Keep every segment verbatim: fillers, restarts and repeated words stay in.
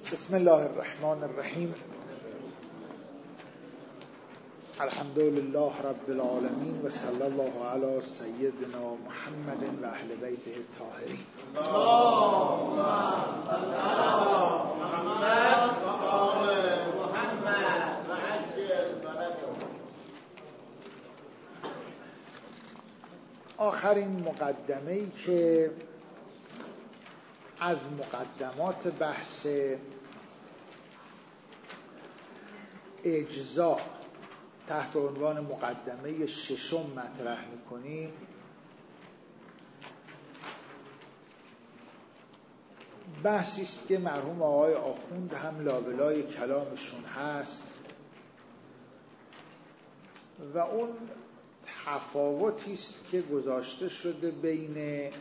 بسم الله الرحمن الرحیم. الحمد لله رب العالمین و صلی الله علی سیدنا محمد و اهل بیته الطاهرین. اللهم صل علی محمد و آل محمد و عجل بلده. آخرین مقدمه‌ای که از مقدمات بحث اجزا تحت عنوان مقدمه ششم مطرح می‌کنیم بحثی است که مرحوم آقای آخوند هم لابلای کلامشون هست و اون تفاوتی است که گذاشته شده بین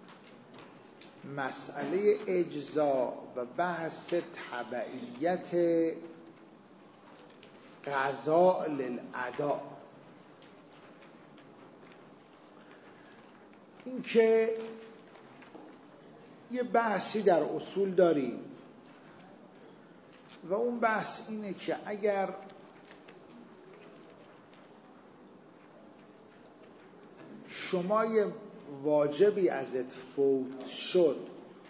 مسئله اجزا و بحث تبعیت قضاء للأداء. این که یه بحثی در اصول داریم و اون بحث اینه که اگر شما یه واجبی ازت فوت شد،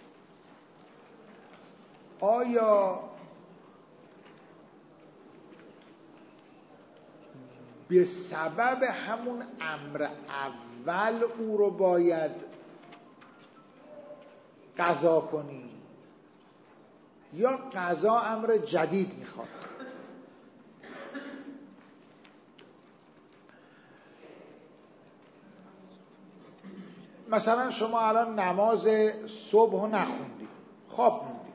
آیا به سبب همون امر اول او رو باید قضا کنی یا قضا امر جدید میخواد؟ مثلا شما الان نماز صبح رو نخوندی، خواب موندی،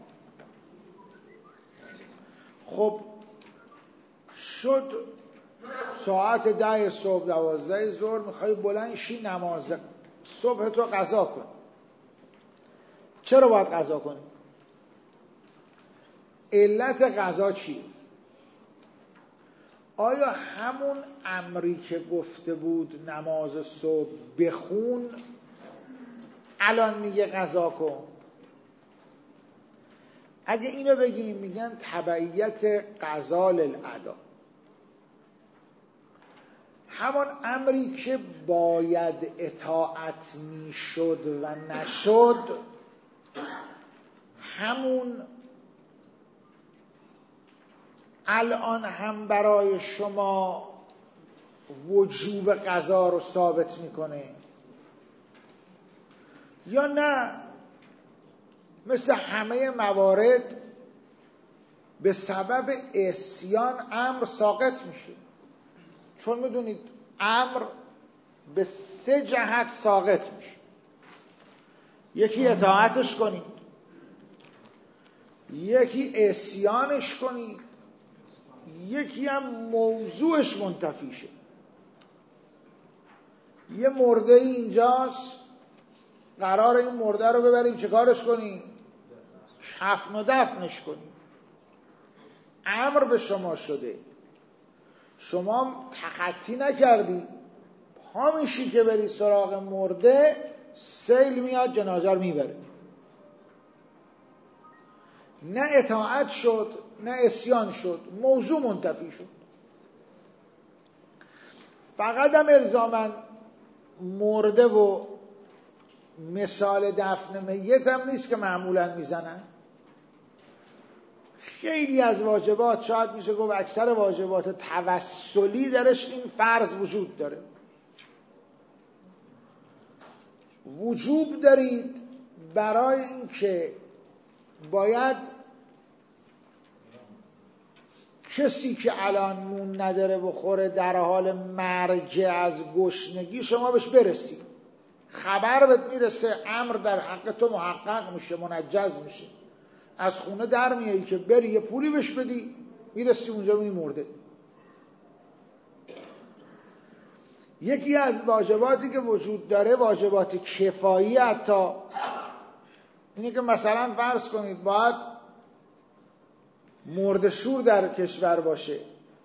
خب شد ساعت ده صبح، دوازده ظهر، میخوای بلند شی نماز صبح تو قضا کن. چرا باید قضا کنی؟ علت قضا چیه؟ آیا همون امری که گفته بود نماز صبح بخون الان میگه قضا کن؟ اگه اینو بگیم میگن تبعیت قضا للأداء. همون امری که باید اطاعت میشد و نشد، همون الان هم برای شما وجوب قضا رو ثابت میکنه یا نه مثل همه موارد به سبب عصیان امر ساقط میشه؟ چون میدونید امر به سه جهت ساقط میشه. یکی اطاعتش کنید، یکی عصیانش کنید، یکی هم موضوعش منتفی شه. یه مرده اینجاست، قرار این مرده رو ببریم چه کارش کنیم؟ کفن و دفنش کنیم. امر به شما شده، شما تخطی نکردی، پا میشی که بری سراغ مرده، سیل میاد جنازه رو میبره. نه اطاعت شد نه عصیان شد، موضوع منتفی شد. فقط هم الزاماً مرده و مثال دفن میت هم نیست که معمولاً میزنن. خیلی از واجبات، شاید میشه گفت اکثر واجبات توسلی درش این فرض وجود داره. وجوب دارید برای اینکه باید کسی که الان نون نداره بخوره در حال مرگ از گشنگی شما بهش برسی، خبر بهت میرسه، امر در حق تو محقق میشه، منجز میشه، از خونه در میایی که بری یه پولی بهش بدی، میرسی اونجا میبینی مرده. یکی از واجباتی که وجود داره واجبات کفایی، حتی اینه که مثلا فرض کنید باید مرده شور در کشور باشه،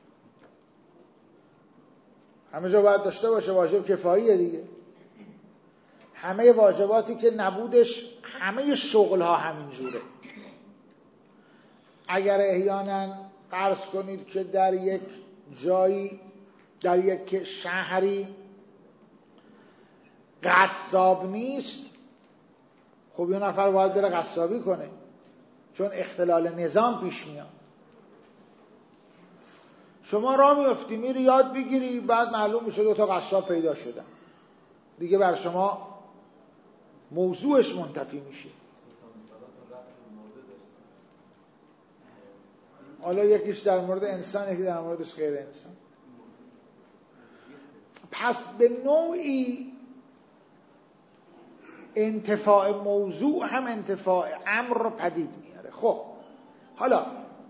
همه جا باید داشته باشه، واجب کفاییه دیگه. همه واجباتی که نبودش، همه شغل ها همین جوره. اگر احیانا فرض کنید که در یک جایی، در یک شهری قصاب نیست، خب یه نفر باید بره قصابی کنه، چون اختلال نظام پیش میاد. شما راه میفتی میری یاد بگیری، بعد معلوم میشه دو تا قصاب پیدا شدن، دیگه بر شما موضوعش منتفی میشه. حالا یکیش در مورد انسان، یکی در موردش غیر انسان. پس به نوعی انتفاع موضوع هم انتفاع امر رو پدید میاره. خب حالا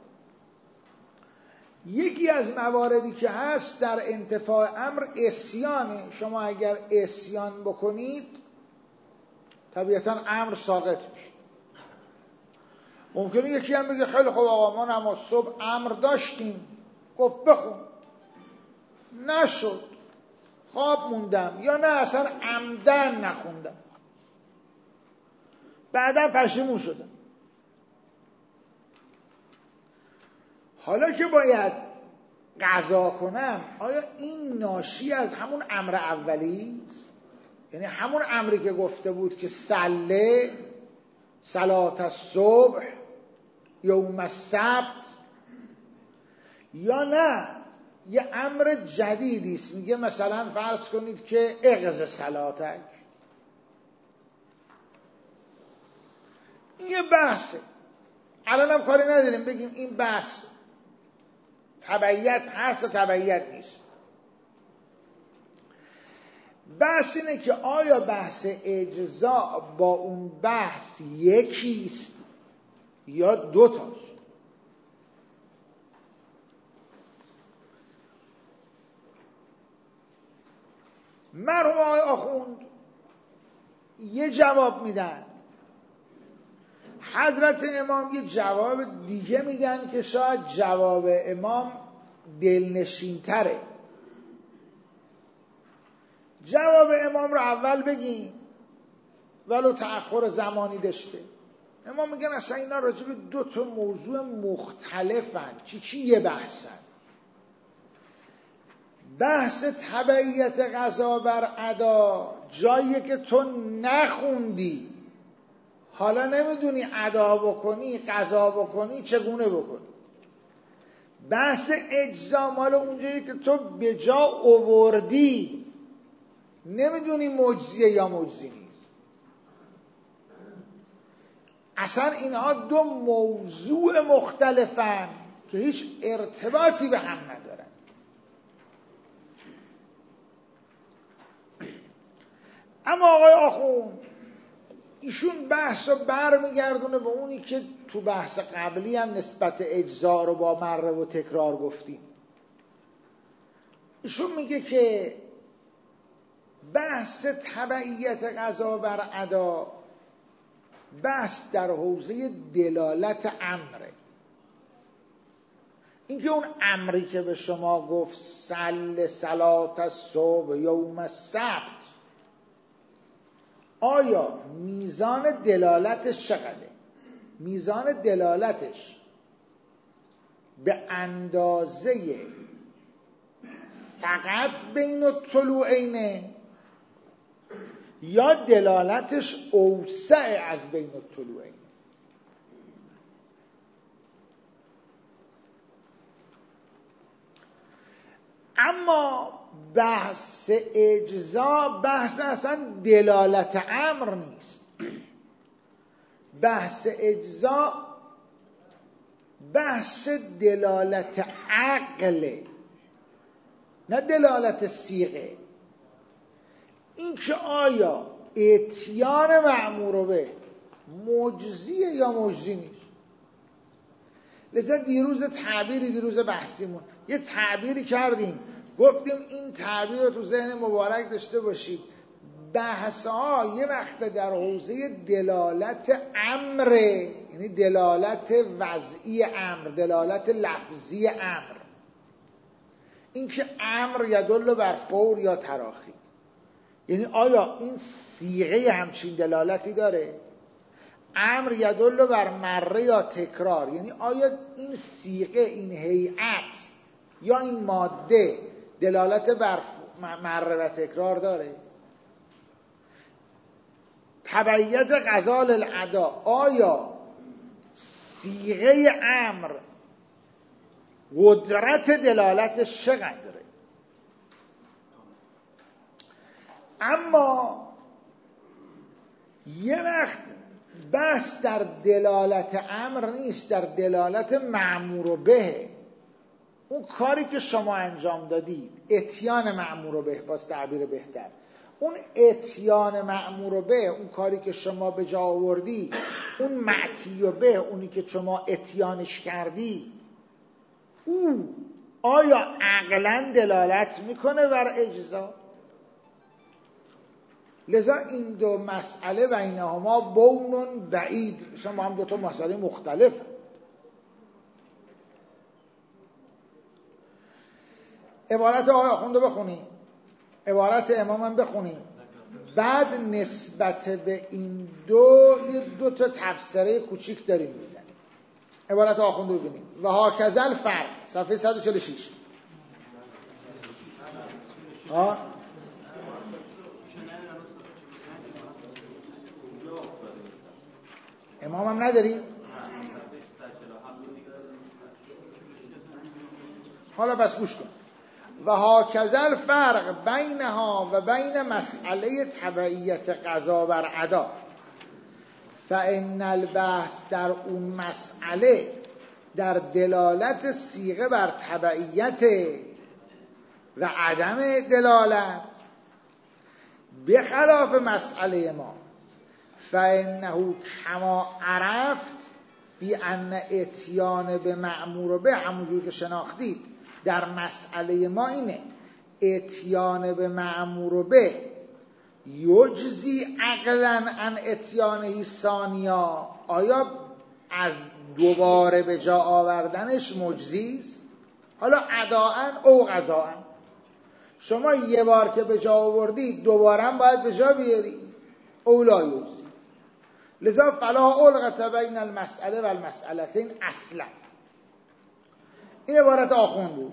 یکی از مواردی که هست در انتفاع امر عصیانه. شما اگر عصیان بکنید طبیعتا امر ساقط میشه. ممکنه یکی هم بگه خیلی خوب آقا ما نماز صبح امر داشتیم، گفت بخون، نشد، خواب موندم، یا نه اصلا عمدن نخوندم، بعدا پشیمون شدم. حالا که باید قضا کنم، آیا این ناشی از همون امر اولی است؟ یعنی همون امری که گفته بود که صله صلات الصبح یوم السبت، یا نه یه امر جدیدی است؟ میگه مثلا فرض کنید که اغض صلاتک. این یه بحثه، الان هم کاری نداریم بگیم این بحث تبعیت هست و تبعیت نیست. بحث اینه که آیا بحث اجزا با اون بحث یکیست یا دو تاست. مرحوم آقای آخوند یه جواب میدن، حضرت امام یه جواب دیگه میدن که شاید جواب امام دلنشین تره. جواب امام رو اول بگیم ولو تأخر زمانی داشته. امام میگن اصلا اینا راجع به دو تا موضوع مختلفن. چی چی یه بحثن؟ بحث تبعیت قضا بر ادا جاییه که تو نخوندی، حالا نمیدونی ادا بکنی قضا بکنی چگونه بکنی. بحث اجزا مال اونجایی که تو به جا آوردی، نمیدونی مجزیه یا مجزی نیست. اصلا اینها دو موضوع مختلفن که هیچ ارتباطی به هم ندارن. اما آقای آخوند ایشون بحث رو برمیگردونه به اونی که تو بحث قبلی هم نسبت اجزا رو با مره و تکرار گفتیم. ایشون میگه که بحث تبعیت قضا بر ادا بحث در حوزه دلالت امره. اینکه اون امری که به شما گفت صل صلات الصبح یوم السبت، آیا میزان دلالتش چقدره؟ میزان دلالتش به اندازه فقط بین الطلوعینه یا دلالتش اوسع از بین الطلوعین؟ اما بحث اجزا بحث اصلا دلالت امر نیست. بحث اجزا بحث دلالت عقله، نه دلالت صیغه. این که آیا اتیان مأمور به مجزیه یا مجزی نیست. لذا دیروز تعبیری دیروز بحثیمون یه تعبیری کردیم، گفتیم این تعبیر رو تو ذهن مبارک داشته باشید. بحث‌ها یه وقت در حوزه دلالت امره، یعنی دلالت وضعی امر، دلالت لفظی امر. این که امر یدل بر فور یا تراخی، یعنی آیا این صیغه همچین دلالتی داره؟ امر یدل بر مره یا تکرار، یعنی آیا این صیغه، این هیئت یا این ماده دلالت بر مره و تکرار داره؟ تبعیت غزال الادا، آیا صیغه امر قدرت دلالتش چقدره؟ اما یه وقت بحث در دلالت امر نیست، در دلالت مأمور به. اون کاری که شما انجام دادید، اتیان مأمور به، باز تعبیر بهتر، اون اتیان مأمور به، اون کاری که شما به جا آوردی، اون معتی به، اونی که شما اتیانش کردی، او آیا عقلاً دلالت میکنه بر اجزا؟ لذا این دو مسئله بینهما بون بعید، شما هم دو تا مسئله مختلف. عبارت آقای آخوند رو بخونیم، عبارت امام هم بخونیم، بعد نسبت به این دو یه دو تا تفسیره کوچیک داریم میزنیم. عبارت آخوند رو ببینیم. و هاکذا الفرق، صفحه صد و چهل و شش. ها امام هم نداری؟ حالا بس گوش کن. و هاکذا الفرق بینها و بین مسئله تبعیت قضا بر ادا، فان البحث در اون مسئله در دلالت صیغه بر تبعیت و عدم دلالت، بخلاف مسئله ما، فانه کما عرفت بی ان اتیان به مأمور به، همونجور که شناختید در مسئله ما اینه، اتیان به مأمور به یجزی عقلا عن اتیانه ثانیا، آیا از دوباره به جا آوردنش مجزیست؟ حالا اداءن او قضاءن، شما یه بار که به جا آوردید دوباره هم باید به جا بیاری، اولا یجزی. لذا فلا الغت بین المسئله و المسئلتین اصلا. این عبارت آخوند بود.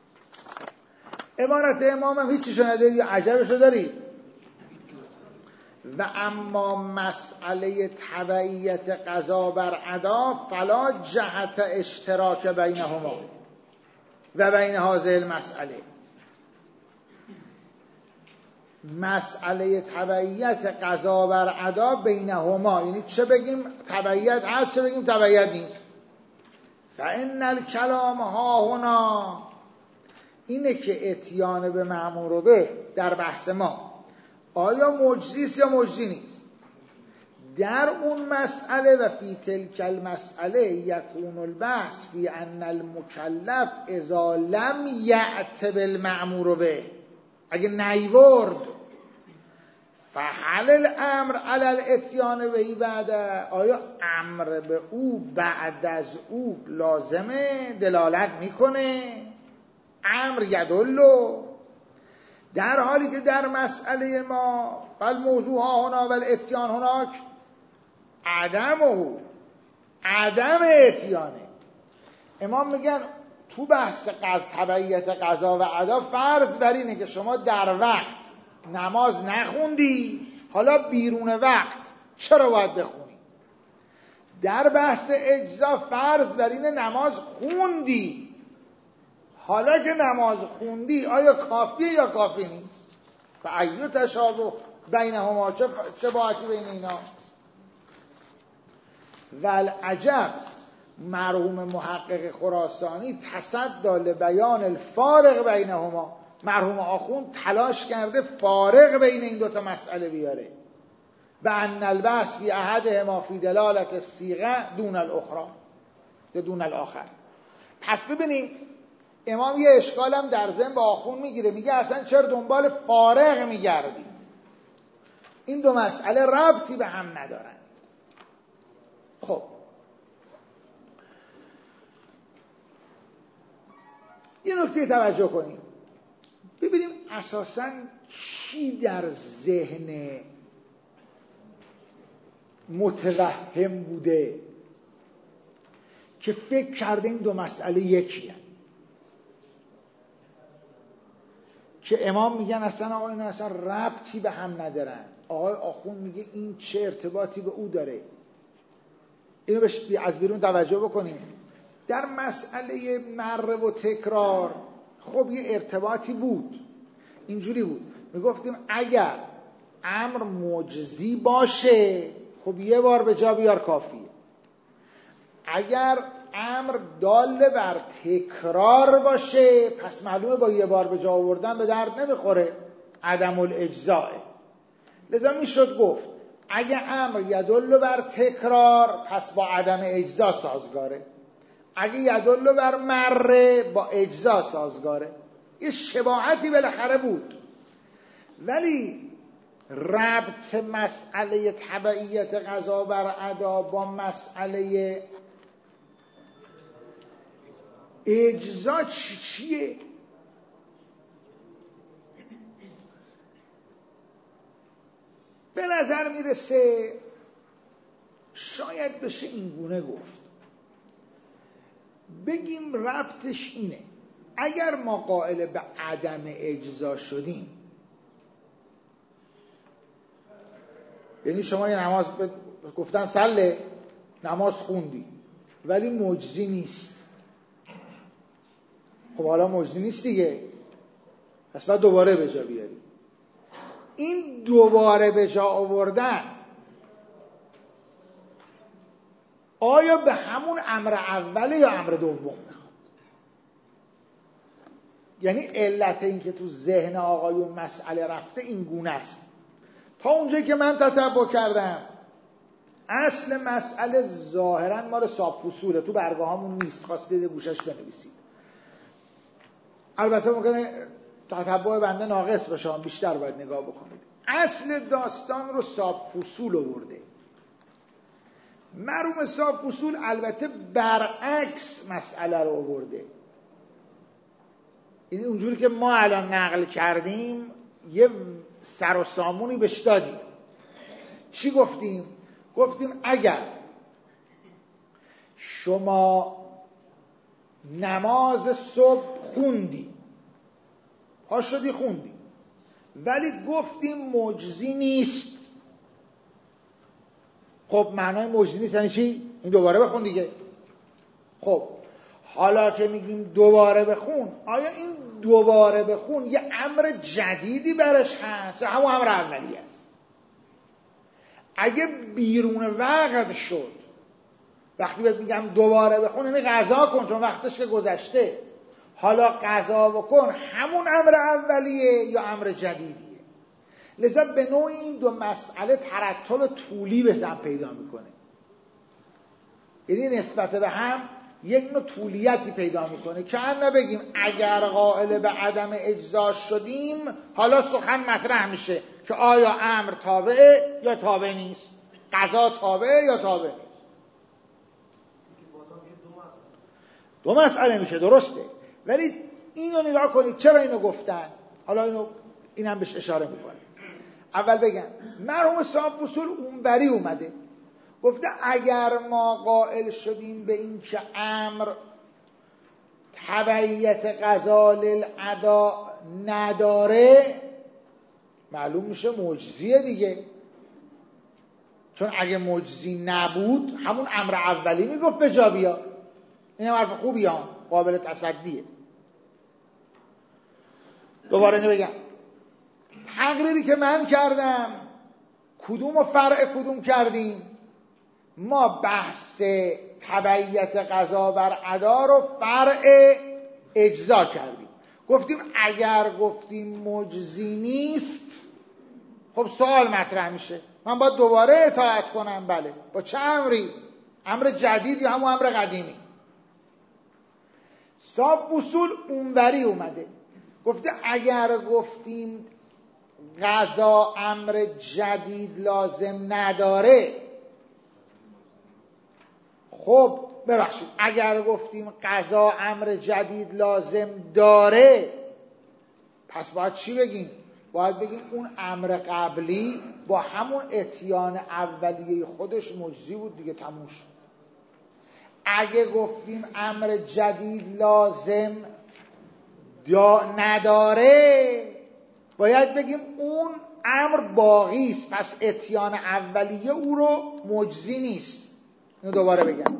عبارت امام هم هیچی شنده یا عجبشو دارید. و اما مسئله تبعیت قضا بر ادا فلا جهت اشتراک بینهما و بین هذه المسئله. مسئله تبعیت قضا بر ادا بینهما، یعنی چه بگیم تبعیت هست، چه بگیم تبعیت نیست. فان الکلام ها هنا، اینه که اتیان به مأمور به در بحث ما آیا مجزیست یا مجزی نیست. در اون مسئله و فی تلک المسئله یکون البحث فی ان المکلف اذا لم یأت بالمأمور به، اگه نیورد، فحل الامر علی الاتیان به بعد، آیا امر به او بعد از او لازمه، دلالت میکنه، امر یدلو، در حالی که در مسئله ما بل موضوع ها هنا و الاتیان هناک عدم او عدم اتیانه. امام میگن تو بحث قضا، تبعیت قضا و ادا، فرض بر اینه که شما در وقت نماز نخوندی، حالا بیرون وقت چرا باید بخونی؟ در بحث اجزا فرض بر اینه نماز خوندی، حالا که نماز خوندی آیا کافیه یا کافی نیست؟ فایو تشابه بینهما، چه شباهتی بین اینا؟ والعجب مرحوم محقق خراسانی تصدی لبیان الفارق بینهما، مرحوم آخوند تلاش کرده فارق بین این دوتا مسئله بیاره. و ان البحث فی احدهما فی دلالت الصیغه دون الاخرى دون الاخر. پس ببینیم امام یه اشکالم در ذهن با آخوند میگیره، میگه اصلا چرا دنبال فارق میگردی؟ این دو مسئله ربطی به هم ندارن. خب یه نکته توجه کنیم، ببینیم اساساً چی در ذهن متوهم بوده که فکر کرده این دو مسئله یکیه، که امام میگن اصلا آقا اینا اصلا ربطی به هم ندارن، آقای آخوند میگه این چه ارتباطی به او داره. اینو بهش از بیرون توجه بکنیم. در مسئله مره و تکرار خب یه ارتباطی بود، اینجوری بود میگفتیم اگر امر مجزی باشه خب یه بار به جا بیار کافیه، اگر امر دال بر تکرار باشه پس معلومه با یه بار به جا آوردن به درد نمیخوره، عدم الاجزاء. لذا میشد گفت اگه امر یدل بر تکرار پس با عدم اجزا سازگاره، اگه یدل بر مره با اجزا سازگاره. یه شباهتی بالاخره بود، ولی ربط مسئله تبعیت قضا بر ادا با مسئله اجزا چی چیه؟ به نظر میرسه شاید بشه این گونه گفت، بگیم ربطش اینه اگر ما قائل به عدم اجزا شدیم، یعنی شما یه نماز گفتن سله نماز خوندی ولی مجزی نیست، خب حالا مجزی نیست دیگه، پس باید دوباره به جا بیاری. این دوباره به جا آوردن آیا به همون امر اوله یا امر دوم میخواد؟ یعنی علت این که تو ذهن آقایون مسئله رفته این گونه است. تا اونجایی که من تتبع کردم اصل مسئله ظاهرا مال صاحب فصوله، تو برگاه همون نیست، خواستید گوشش بنویسید. البته ممکنه تتبع بنده ناقص باشه، بیشتر باید نگاه بکنید. اصل داستان رو صاحب فصول آورده. مرحوم صاحب فصول البته برعکس مسئله رو آورده، یعنی اونجوری که ما الان نقل کردیم یه سر و سامونی بهش دادیم. چی گفتیم؟ گفتیم اگر شما نماز صبح خوندی، پا شدی خوندی، ولی گفتیم مجزی نیست، خب معنای مجزی نیست یعنی چی؟ این دوباره بخون دیگه. خب حالا که میگیم دوباره بخون، آیا این دوباره بخون یه امر جدیدی برش هست یا همون امر اولی است؟ اگه بیرون وقت شد، وقتی بهت میگم دوباره بخون یعنی قضا کن چون وقتش که گذشته، حالا قضا بکن همون امر اولیه یا امر جدیدیه. لذا به نوعی این دو مسئله ترتب طولی به هم پیدا میکنه، یعنی نسبت به هم یک نوع طولیتی پیدا میکنه که ان بگیم اگر قائل به عدم اجزا شدیم حالا سخن مطرح میشه که آیا امر تابعه یا تابع نیست، قضا تابعه یا تابع نیست. دو مسئله میشه، درسته، ولی اینو نگاه کنید چرا اینو گفتن. حالا اینو اینم بهش اشاره میکنه. اول بگم مرحوم صاحب فصول اونوری اومده گفته اگر ما قائل شدیم به این که امر تبعیت قضا للادا نداره، معلوم میشه مجزیه دیگه، چون اگه مجزی نبود همون امر اولی میگفت به جا بیار. این حرف خوبی ها، قابل تصدیه. دوباره نبگم تقریری که من کردم کدوم و فرع کدوم کردیم؟ ما بحث تبعیت قضا بر ادا رو فرع اجزا کردیم. گفتیم اگر گفتیم مجزی نیست خب سوال مطرح میشه، من باید دوباره اطاعت کنم. بله، با چه امری؟ امر جدید یا همون امر قدیمی؟ صاحب اصول اونوری اومده گفته اگر گفتیم قضا امر جدید لازم نداره، خب ببخشید اگر گفتیم قضا امر جدید لازم داره، پس باید چی بگیم؟ باید بگیم اون امر قبلی با همون اتیان اولیه خودش مجزی بود دیگه، تموم شد. اگه گفتیم امر جدید لازم نداره، باید بگیم اون امر باقی است، پس اتیان اولیه او رو مجزی نیست. اینو دوباره بگم.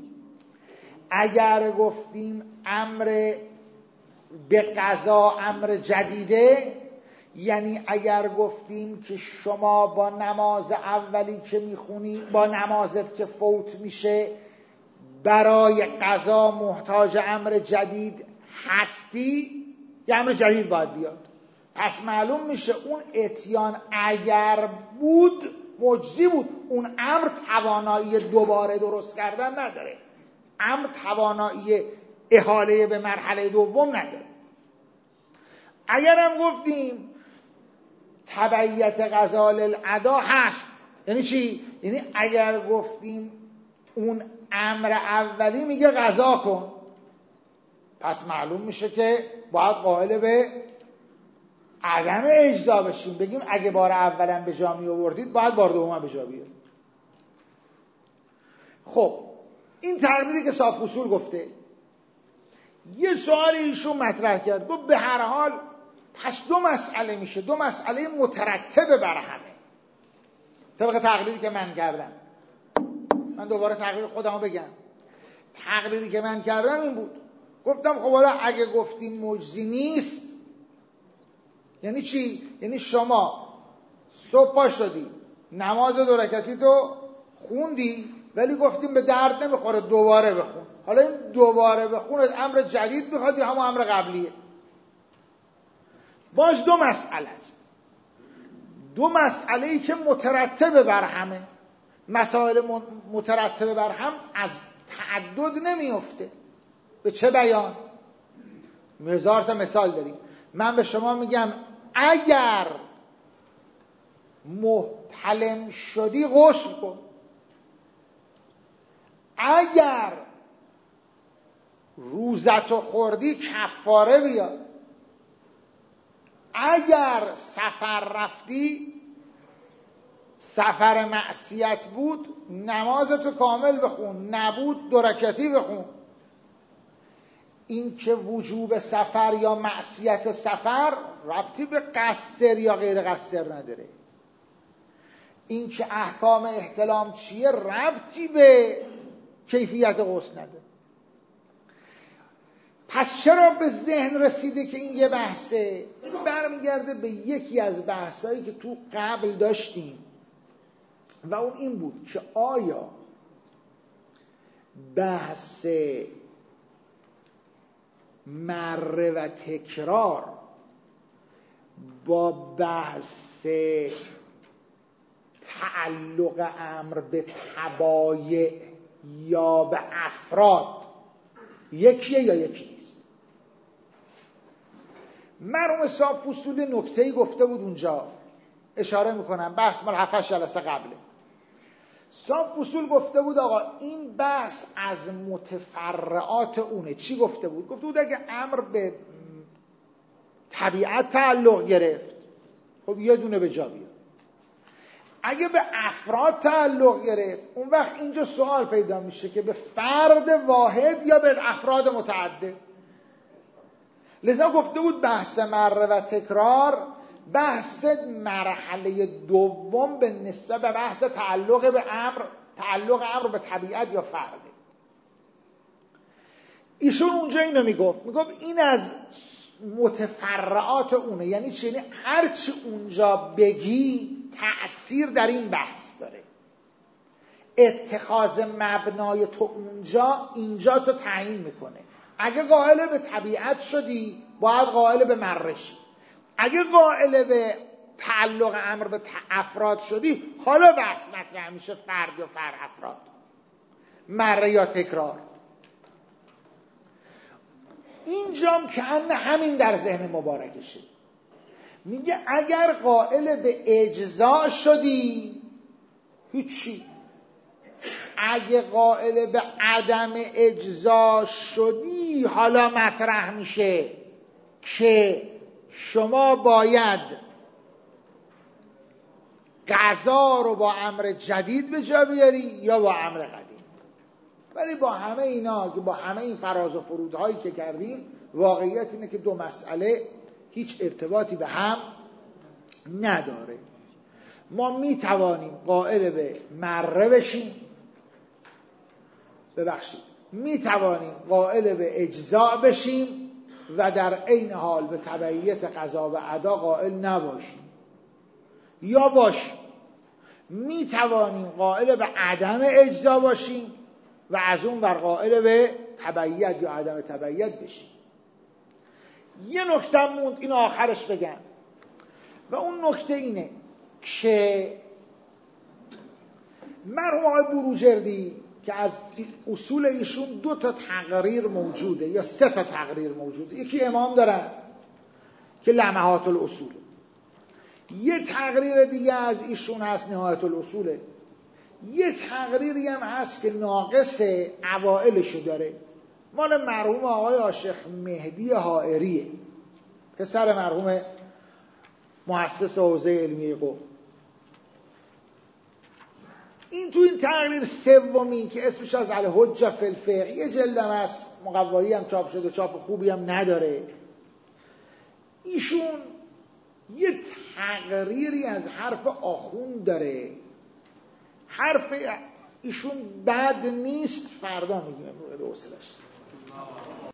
اگر گفتیم امر به قضا امر جدیده، یعنی اگر گفتیم که شما با نماز اولی که میخونی، با نمازت که فوت میشه برای قضا محتاج امر جدید هستی، یه امر جدید باید بیاد. پس معلوم میشه اون اتیان اگر بود مجزی بود، اون امر توانایی دوباره درست کردن نداره، امر توانایی احاله به مرحله دوم نداره. اگر هم گفتیم تبعیت قضا للأدا هست، یعنی چی؟ یعنی اگر گفتیم اون امر اولی میگه قضا کن، پس معلوم میشه که باید قائل به عدم اجزا بشیم، بگیم اگه بار اولم به جا می آوردید باید بار دوم به جا بیارید. خب این تقریری که صاحب اصول گفته، یه سوالی ایشون مطرح کرد، گفت به هر حال پس دو مسئله میشه، دو مسئله مترتبه بر همه، طبق تقریری که من کردم. من دوباره تقریر خودمو بگم. تقریری که من کردم این بود، گفتم خب حالا اگه گفتیم مجزی نیست یعنی چی؟ یعنی شما صبح پا شدی نماز دو رکعتی تو خوندی ولی گفتیم به درد نمیخوره دوباره بخون. حالا این دوباره بخون امر جدید میخواد یا همون امر قبلیه؟ باز دو مسئله است، دو مسئله ای که مترتبه بر همه. مسائل مترتبه بر هم از تعدد نمیفته. به چه بیان؟ هزار تا مثال داریم. من به شما میگم اگر محتلم شدی غسل کن، اگر روزتو خوردی کفاره بیار، اگر سفر رفتی سفر معصیت بود نمازتو کامل بخون، نبود دو رکعتی بخون. این که وجوب سفر یا معصیت سفر ربطی به قصر یا غیر قصر نداره. این که احکام احتلام چیه ربطی به کیفیت غسل نداره. پس چرا به ذهن رسیده که این یه بحثه؟ این برمیگرده به یکی از بحثایی که تو قبل داشتیم و اون این بود که آیا بحث مره و تکرار با بحث تعلق امر به تبایع یا به افراد یکیه یا یکی نیست؟ مرحوم صاحب فصول نکته‌ای گفته بود اونجا، اشاره میکنم، بحث مال هفت جلسه قبله. صاحب فصول گفته بود آقا این بحث از متفرعات اونه. چی گفته بود؟ گفته بود اگه امر به طبیعت تعلق گرفت خب یه دونه به جا بیاد، اگه به افراد تعلق گرفت اون وقت اینجا سوال پیدا میشه که به فرد واحد یا به افراد متعدد. لذا گفته بود بحث مره و تکرار بحث مرحله دوم به نسبت به بحث تعلق به امر، تعلق امر به طبیعت یا فرده. ایشون اونجا اینو میگفت، میگفت این از متفرعات اونه. یعنی چی؟ یعنی هرچی اونجا بگی تأثیر در این بحث داره. اتخاذ مبنای تو اونجا اینجا تو تعیین میکنه. اگه قائل به طبیعت شدی باید قائل به مره شی. اگه قائل به تعلق امر به افراد شدی حالا بحث مطرح میشه فرد یا فر افراد، مره یا تکرار. اینجام که همین در ذهن مبارکشه. میگه اگر قائل به اجزا شدی هیچی، اگه قائل به عدم اجزا شدی حالا مطرح میشه که شما باید قضا رو با امر جدید به جا بیاری یا با امر قدیم. ولی با همه اینا که با همه این فراز و فرودهایی که کردیم، واقعیت اینه که دو مسئله هیچ ارتباطی به هم نداره. ما می توانیم قائل به مره بشیم، ببخشید می توانیم قائل به اجزاء بشیم و در عین حال به تبعیت قضا و ادا قائل نباشیم، یا باشیم. می توانیم قائل به عدم اجزاء باشیم و از اون بر قائل به تبعیت یا عدم تبعیت بشیم. یه نکته موند، این آخرش بگم، و اون نکته اینه که مرحوم آقای بروجردی که از اصول ایشون دو تا تقریر موجوده یا سه تا تقریر موجوده. یکی امام دارن که لمحات الاصول، یه تقریر دیگه از ایشون هست نهایت الاصوله، یه تقریری هم هست که ناقص اوائلشو داره، مال مرحوم آقای عاشق مهدی حائریه، پسر مرحوم مؤسس حوزه علمی قم. این تو این تقریر سومی که اسمش از الحجه فی الفقه، یه جلدم هست، مقوایی هم چاپ شده، چاپ خوبی هم نداره. ایشون یه تقریری از حرف آخوند داره، حرف ایشون بد نیست، فردا میگیم رو حوصله‌اش.